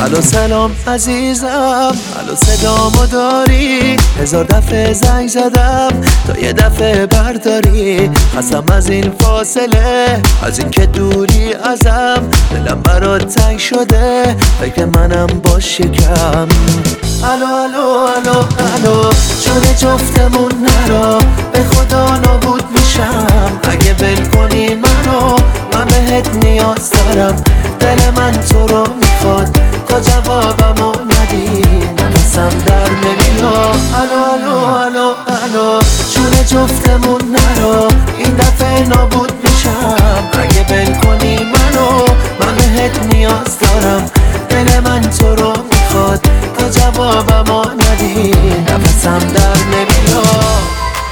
الو سلام عزیزم، الو صدامو داری؟ 1000 دفعه زنگ زدم تا یه دفعه برداری. خستم از این فاصله، از این که دوری ازم. دلم برات تنگ شده، فکر منم باش یکم. الو الو الو الو جون جفتمون نرا، به خدا نابود میشم اگه ول کنی منو. من بهت نیاز دارم، دل من تو رو میخواد، تا جوابمو ندی نفسم در نمیاد. الو الو الو الو جون جفتمون نرا، این دفعه نابود میشم اگه ول کنی منو. من بهت نیاز دارم، دل من تو رو میخواد، تا جوابمو ندی نفسم در نمیاد.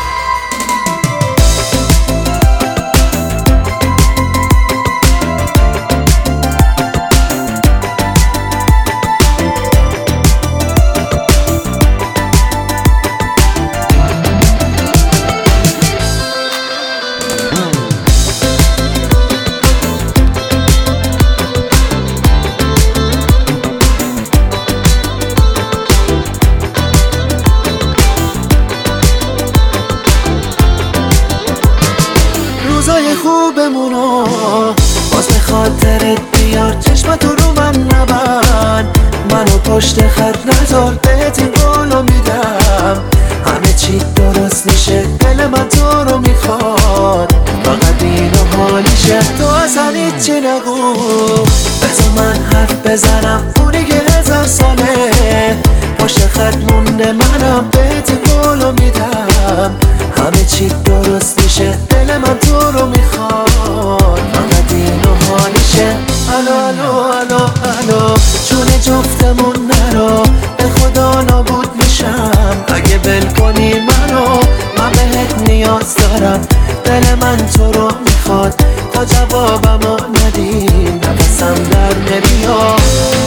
روزای خوبمونو باز به خاطرت بیار، چشمتو رو من نبند، منو پشت خط نذار، بهت این قولو میدم. همه چی درست میشه، دل من تو رو میخواد، فقط اینو حالیشه. تو اصلا هیچی نگو، بذار من حرف بزنم. اونی که 1000 ساله پشت خط مونده، منم بهت این قولو میدم. همه چی درست میشه، دل من تو رو میخواد، فقط اینو حالیشه. الو الو الو الو جون جفتمون نرا، به خدا نابود میشم اگه ول کنی منو. من بهت نیاز دارم، دل من تو رو میخواد، تا جوابمو ندی نفسم در نمیاد.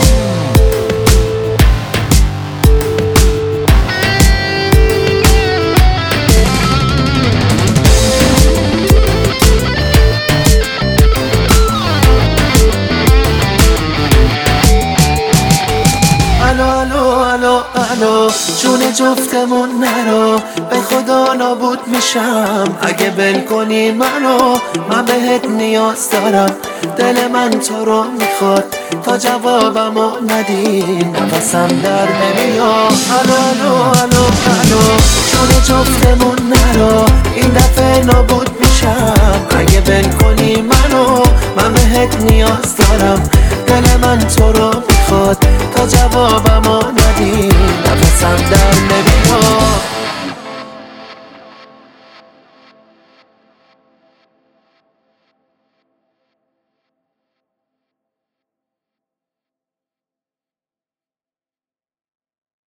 الو الو الو الو جون جفتمون نرا، به خدا نابود میشم اگه ول کنی منو. من بهت نیاز دارم، دل من تو رو میخواد، تا جوابمو ندی نفسم در نمیاد. الو الو الو الو جون جفتمون نرا، این دفعه نابود میشم اگه ول کنی منو. من بهت نیاز دارم، دل من تو رو میخواد، تا جوابمو ندی نفسم در نمیاد.